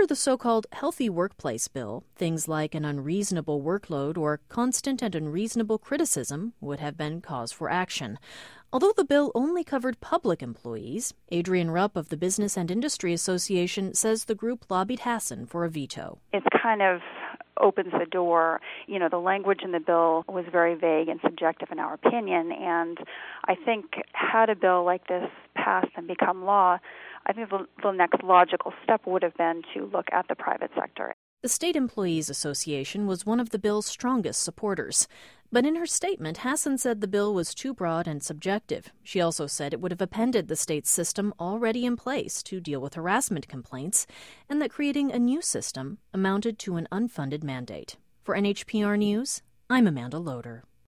Under the so-called Healthy Workplace Bill, things like an unreasonable workload or constant and unreasonable criticism would have been cause for action. Although the bill only covered public employees, Adrienne Rupp of the Business and Industry Association says the group lobbied Hassan for a veto. It's kind of opens the door. The language in the bill was very vague and subjective in our opinion, and I think had a bill like this passed and become law, I think the next logical step would have been to look at the private sector. The State Employees Association was one of the bill's strongest supporters. But in her statement, Hassan said the bill was too broad and subjective. She also said it would have upended the state's system already in place to deal with harassment complaints, and that creating a new system amounted to an unfunded mandate. For NHPR News, I'm Amanda Loader.